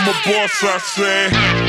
I'm a boss, I say.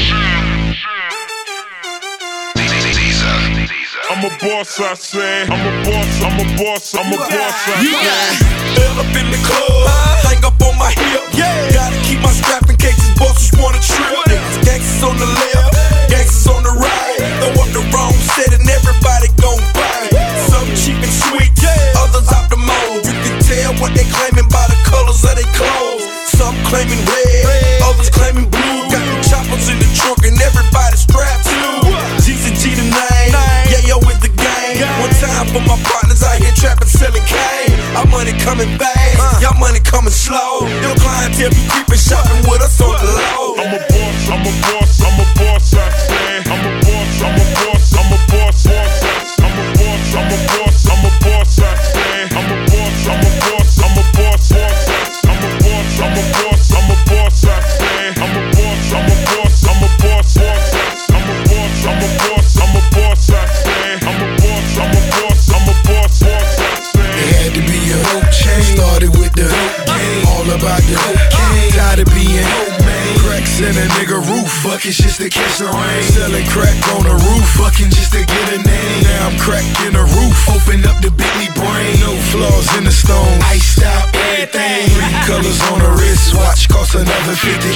I'm a boss, I say. I'm a boss, I'm a boss, I'm a boss, I say. Hell up in the club, hang up on my hip. Gotta keep my strap in case these bosses wanna trip. Gangsters on the left, gangsters on the right. Throw up the wrong set and everybody gon' buy it. Some cheap and sweet, others out the mold. You can tell what they claiming by the colors of their clothes. Some claiming red, others claiming blue. Got the choppers in the trunk and everybody strapped too. G's and G the name, yeah yo with the game. One time for my partners out here trapping, selling cane. Our money coming fast, y'all money coming slow. Your clientele be creeping, shopping with us on the low. I'm a boss, I'm a boss, I'm a boss, I say. I'm a boss, I'm a boss, I'm a boss, I'm a boss, I'm a boss, I'm a boss, I say. I'm a boss, I'm a boss, I'm a boss, I'm a boss, I'm a boss, I'm a boss, I say. I'm a boss, I'm a boss, I'm a boss, I'm a boss, I'm a boss, I'm a boss, I say. I'm a boss, I'm a boss, I'm a boss, I say. It had to be a hope chain. Started with the hope game, all about the cocaine. Tired of being hope man. Cracks in a nigga roof, buckets just to catch the rain. Selling crack on the roof, fucking just to get a name. Now I'm cracking the roof, open up the Bentley brain. No flaws in the stone, iced out everything. 3 colors on the wrist, watch cost another 50.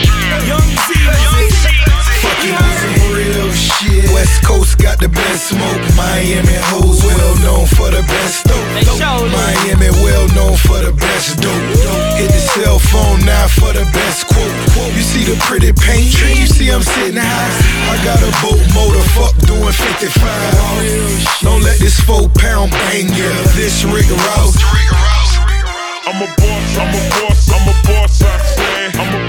Fucking with some real shit. West Coast got the best smoke. Miami hoes well known for the best dope. Miami well known for the best dope. Hit the cell phone now for the best quote. You see the pretty paint, you see I'm sitting high. I got a boat motor, fuck doing 55. Don't let this 4-pound bang ya. This Rick Ross. I'm a boss, I'm a boss, I'm a boss, I say. I'm a